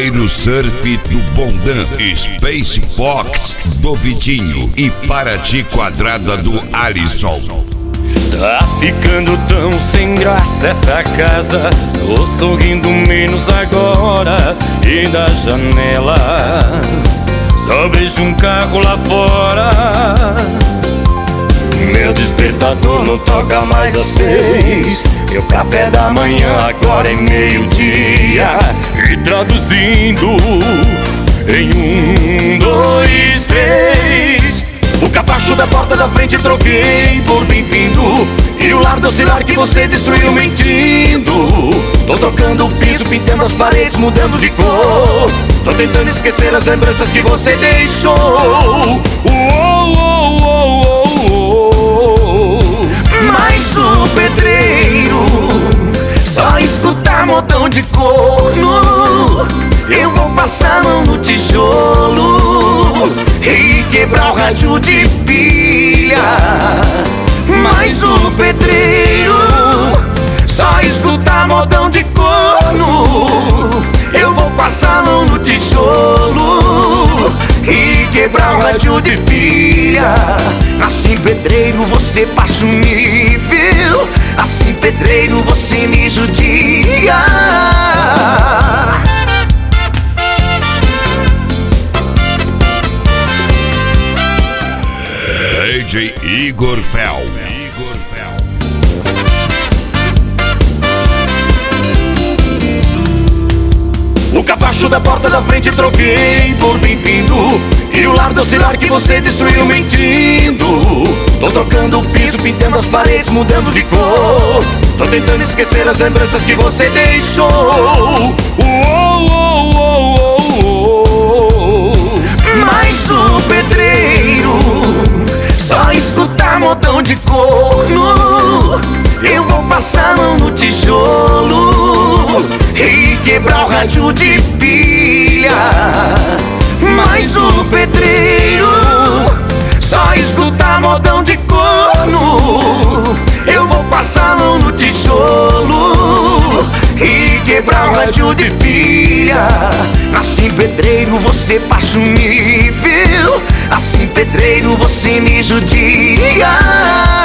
Pedreiro Surf do Bondan, Space Fox do Vitinho e Paraty Quadrada do Alisson. Tá ficando tão sem graça essa casa, tô sorrindo menos agora. E da janela só vejo um carro lá fora. Meu despertador não toca mais às 6. Meu café da manhã agora é meio-dia. E traduzindo em 1, 2, 3, o capacho da porta da frente troquei por bem-vindo. E o lar docilar que você destruiu mentindo. Tô trocando o piso, pintando as paredes, mudando de cor. Tô tentando esquecer as lembranças que você deixou. Mas o pedreiro só escuta modão de corno. Eu vou passar a mão no tijolo e quebrar o rádio de pilha. Mas o pedreiro só escuta modão de corno. Eu vou passar a mão no tijolo e quebrar o rádio de pilha. Assim, pedreiro, você passa um nível. Assim, pedreiro, você me judia. DJ Igor Fel. O capacho da porta da frente troquei por bem-vindo. E o lar docilar que você destruiu mentindo. Tô trocando o piso, pintando as paredes, mudando de cor. Tô tentando esquecer as lembranças que você deixou. Mas o pedreiro só escuta modão de corno. Eu vou passar a mão no tijolo e quebrar o rádio de pilha. Mas o pedreiro só escuta modão de corno. Eu vou passar a mão no tijolo e quebrar o rádio de pilha. Assim, pedreiro, você passa um nível. Assim, pedreiro, você me judia.